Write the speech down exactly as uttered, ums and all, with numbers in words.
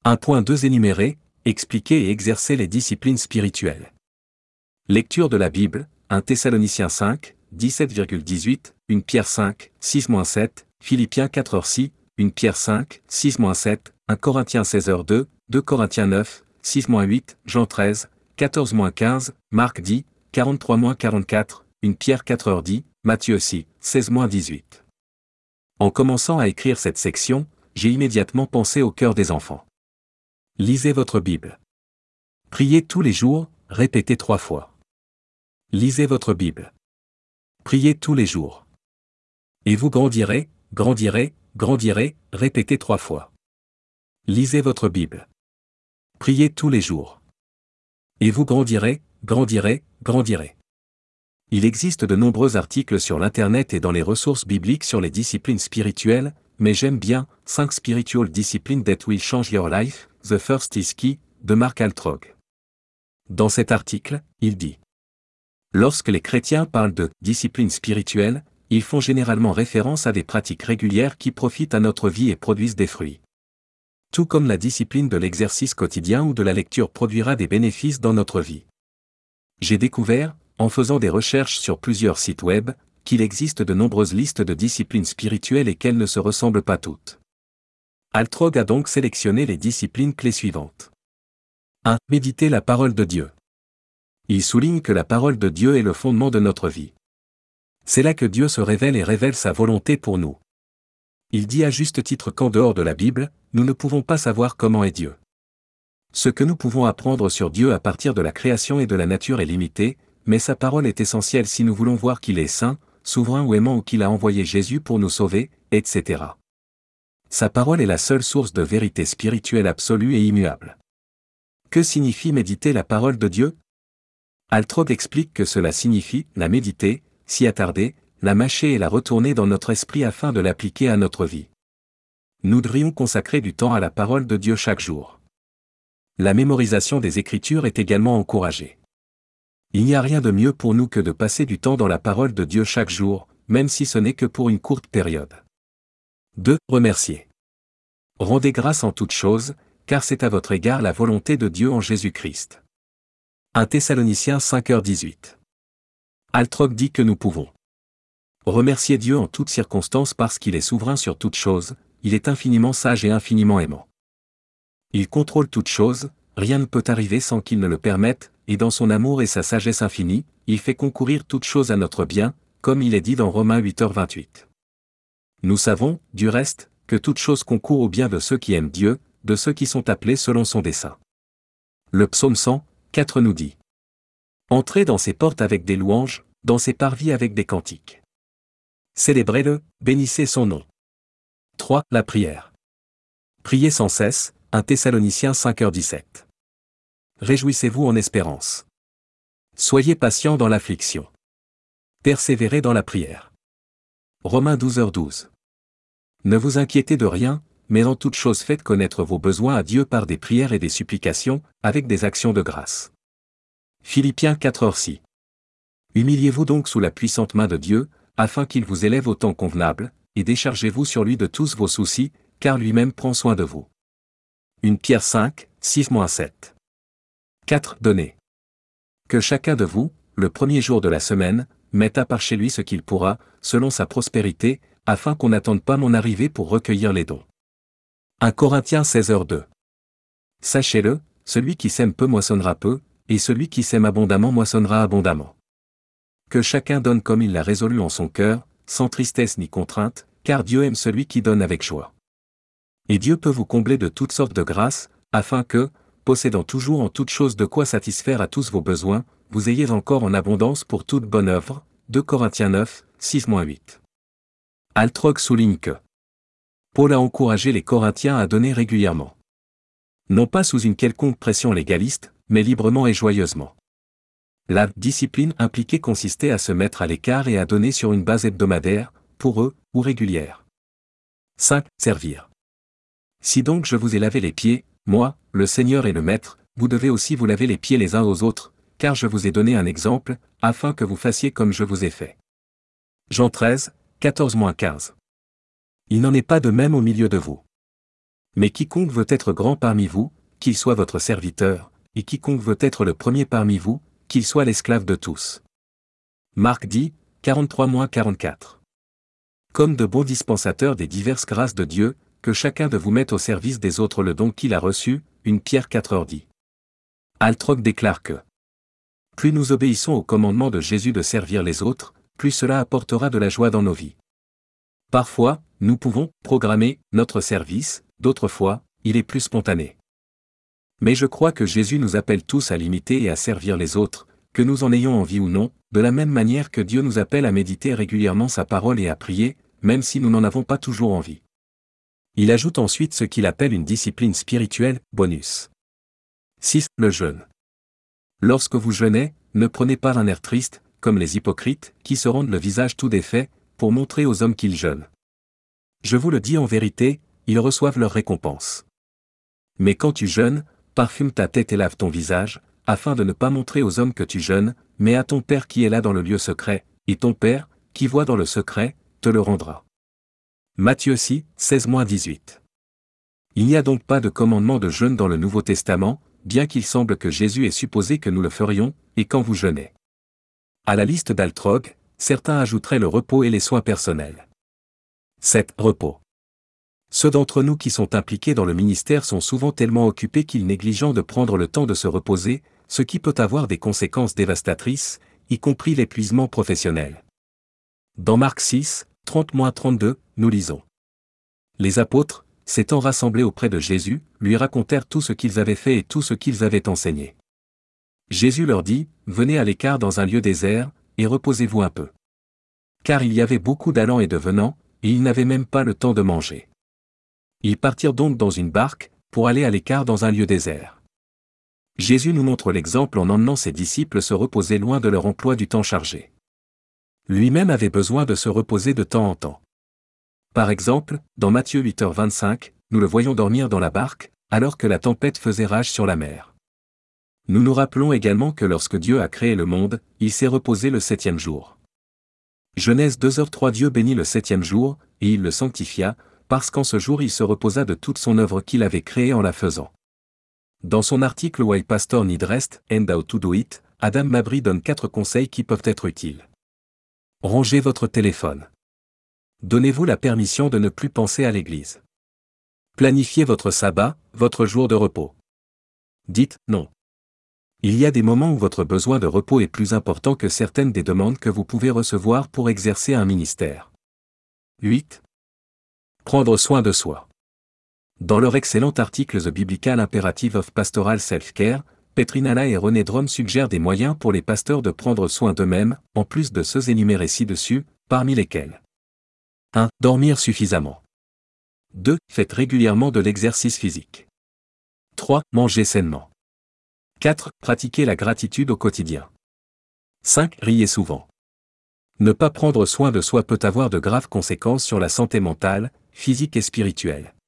un point deux Énumérer, expliquer et exercer les disciplines spirituelles. Lecture de la Bible, un Thessaloniciens cinq, dix-sept à dix-huit, un Pierre cinq, six à sept, Philippiens quatre six, un Pierre cinq, six à sept, un Corinthiens seize deux, deux Corinthiens neuf, six à huit, Jean treize, quatorze à quinze, Marc dix, quarante-trois à quarante-quatre, un Pierre quatre dix, Matthieu six, seize à dix-huit. En commençant à écrire cette section, j'ai immédiatement pensé au cœur des enfants. Lisez votre Bible. Priez tous les jours, répétez trois fois. Lisez votre Bible. Priez tous les jours. Et vous grandirez, grandirez, grandirez, répétez trois fois. Lisez votre Bible. Priez tous les jours. Et vous grandirez, grandirez, grandirez. Il existe de nombreux articles sur l'Internet et dans les ressources bibliques sur les disciplines spirituelles, mais j'aime bien « cinq Spiritual Disciplines that will change your life, the first is key » de Mark Altrog. Dans cet article, il dit: lorsque les chrétiens parlent de « disciplines spirituelles », ils font généralement référence à des pratiques régulières qui profitent à notre vie et produisent des fruits. Tout comme la discipline de l'exercice quotidien ou de la lecture produira des bénéfices dans notre vie. J'ai découvert, en faisant des recherches sur plusieurs sites web, qu'il existe de nombreuses listes de disciplines spirituelles et qu'elles ne se ressemblent pas toutes. Altrog a donc sélectionné les disciplines clés suivantes. un Méditer la parole de Dieu. Il souligne que la parole de Dieu est le fondement de notre vie. C'est là que Dieu se révèle et révèle sa volonté pour nous. Il dit à juste titre qu'en dehors de la Bible, nous ne pouvons pas savoir comment est Dieu. Ce que nous pouvons apprendre sur Dieu à partir de la création et de la nature est limité, mais sa parole est essentielle si nous voulons voir qu'il est saint, souverain ou aimant ou qu'il a envoyé Jésus pour nous sauver, et cetera. Sa parole est la seule source de vérité spirituelle absolue et immuable. Que signifie méditer la parole de Dieu? Altrog explique que cela signifie la méditer, s'y attarder, la mâcher et la retourner dans notre esprit afin de l'appliquer à notre vie. Nous devrions consacrer du temps à la parole de Dieu chaque jour. La mémorisation des Écritures est également encouragée. Il n'y a rien de mieux pour nous que de passer du temps dans la parole de Dieu chaque jour, même si ce n'est que pour une courte période. deux Remercier. Rendez grâce en toutes choses, car c'est à votre égard la volonté de Dieu en Jésus-Christ. un Thessaloniciens cinq dix-huit. Altrog dit que nous pouvons remercier Dieu en toutes circonstances parce qu'il est souverain sur toutes choses, il est infiniment sage et infiniment aimant. Il contrôle toutes choses, rien ne peut arriver sans qu'il ne le permette, et dans son amour et sa sagesse infinie, il fait concourir toutes choses à notre bien, comme il est dit dans Romains huit vingt-huit. Nous savons, du reste, que toutes choses concourent au bien de ceux qui aiment Dieu, de ceux qui sont appelés selon son dessein. Le psaume cent quatre nous dit: entrez dans ses portes avec des louanges, dans ses parvis avec des cantiques. Célébrez-le, bénissez son nom. trois La prière. Priez sans cesse, un Thessaloniciens cinq dix-sept. Réjouissez-vous en espérance. Soyez patients dans l'affliction. Persévérez dans la prière. Romains douze douze. Ne vous inquiétez de rien, mais en toute chose faites connaître vos besoins à Dieu par des prières et des supplications, avec des actions de grâce. Philippiens quatre six. Humiliez-vous donc sous la puissante main de Dieu, afin qu'il vous élève au temps convenable, et déchargez-vous sur lui de tous vos soucis, car lui-même prend soin de vous. un Pierre cinq, six à sept. quatre Donnez. Que chacun de vous, le premier jour de la semaine, mette à part chez lui ce qu'il pourra, selon sa prospérité, afin qu'on n'attende pas mon arrivée pour recueillir les dons. un Corinthiens seize deux. Sachez-le, celui qui sème peu moissonnera peu, et celui qui sème abondamment moissonnera abondamment. Que chacun donne comme il l'a résolu en son cœur, sans tristesse ni contrainte, car Dieu aime celui qui donne avec joie. Et Dieu peut vous combler de toutes sortes de grâces, afin que, possédant toujours en toutes choses de quoi satisfaire à tous vos besoins, vous ayez encore en abondance pour toute bonne œuvre. deux Corinthiens neuf, six à huit. Altrog souligne que Paul a encouragé les Corinthiens à donner régulièrement. Non pas sous une quelconque pression légaliste, mais librement et joyeusement. La discipline impliquée consistait à se mettre à l'écart et à donner sur une base hebdomadaire, pour eux, ou régulière. cinq Servir. Si donc je vous ai lavé les pieds, moi, le Seigneur et le Maître, vous devez aussi vous laver les pieds les uns aux autres, car je vous ai donné un exemple, afin que vous fassiez comme je vous ai fait. Jean treize, quatorze à quinze. Il n'en est pas de même au milieu de vous. Mais quiconque veut être grand parmi vous, qu'il soit votre serviteur, et quiconque veut être le premier parmi vous, qu'il soit l'esclave de tous. Marc dix, quarante-trois quarante-quatre. Comme de bons dispensateurs des diverses grâces de Dieu, que chacun de vous mette au service des autres le don qu'il a reçu, une Pierre quatre heures dit. Altrog déclare que plus nous obéissons au commandement de Jésus de servir les autres, plus cela apportera de la joie dans nos vies. Parfois, nous pouvons programmer notre service, d'autres fois, il est plus spontané. Mais je crois que Jésus nous appelle tous à l'imiter et à servir les autres, que nous en ayons envie ou non, de la même manière que Dieu nous appelle à méditer régulièrement sa parole et à prier, même si nous n'en avons pas toujours envie. Il ajoute ensuite ce qu'il appelle une discipline spirituelle, bonus. six. Le jeûne. Lorsque vous jeûnez, ne prenez pas un air triste, comme les hypocrites, qui se rendent le visage tout défait, pour montrer aux hommes qu'ils jeûnent. Je vous le dis en vérité, ils reçoivent leur récompense. Mais quand tu jeûnes, parfume ta tête et lave ton visage, afin de ne pas montrer aux hommes que tu jeûnes, mais à ton Père qui est là dans le lieu secret, et ton Père, qui voit dans le secret, te le rendra. Matthieu six, seize à dix-huit. Il n'y a donc pas de commandement de jeûne dans le Nouveau Testament, bien qu'il semble que Jésus ait supposé que nous le ferions, et quand vous jeûnez. À la liste d'Altrog, certains ajouteraient le repos et les soins personnels. sept. Repos. Ceux d'entre nous qui sont impliqués dans le ministère sont souvent tellement occupés qu'ils négligent de prendre le temps de se reposer, ce qui peut avoir des conséquences dévastatrices, y compris l'épuisement professionnel. Dans Marc six, trente à trente-deux, nous lisons. Les apôtres, s'étant rassemblés auprès de Jésus, lui racontèrent tout ce qu'ils avaient fait et tout ce qu'ils avaient enseigné. Jésus leur dit, « Venez à l'écart dans un lieu désert, et reposez-vous un peu. » Car il y avait beaucoup d'allants et de venants, et ils n'avaient même pas le temps de manger. Ils partirent donc dans une barque, pour aller à l'écart dans un lieu désert. Jésus nous montre l'exemple en emmenant ses disciples se reposer loin de leur emploi du temps chargé. Lui-même avait besoin de se reposer de temps en temps. Par exemple, dans Matthieu huit heures vingt-cinq, nous le voyons dormir dans la barque, alors que la tempête faisait rage sur la mer. Nous nous rappelons également que lorsque Dieu a créé le monde, il s'est reposé le septième jour. Genèse deux heures trois. Dieu bénit le septième jour, et il le sanctifia, parce qu'en ce jour il se reposa de toute son œuvre qu'il avait créée en la faisant. Dans son article Why Pastor Need Rest and How to Do It, Adam Mabry donne quatre conseils qui peuvent être utiles. Rangez votre téléphone. Donnez-vous la permission de ne plus penser à l'église. Planifiez votre sabbat, votre jour de repos. Dites non. Il y a des moments où votre besoin de repos est plus important que certaines des demandes que vous pouvez recevoir pour exercer un ministère. huit. Prendre soin de soi. Dans leur excellent article The Biblical Imperative of Pastoral Self-Care, Petrinala et René Drum suggèrent des moyens pour les pasteurs de prendre soin d'eux-mêmes, en plus de ceux énumérés ci-dessus, parmi lesquels un. Dormir suffisamment. deux. Faites régulièrement de l'exercice physique. trois. Manger sainement. quatre. Pratiquer la gratitude au quotidien. cinq. Riez souvent. Ne pas prendre soin de soi peut avoir de graves conséquences sur la santé mentale, physique et spirituelle.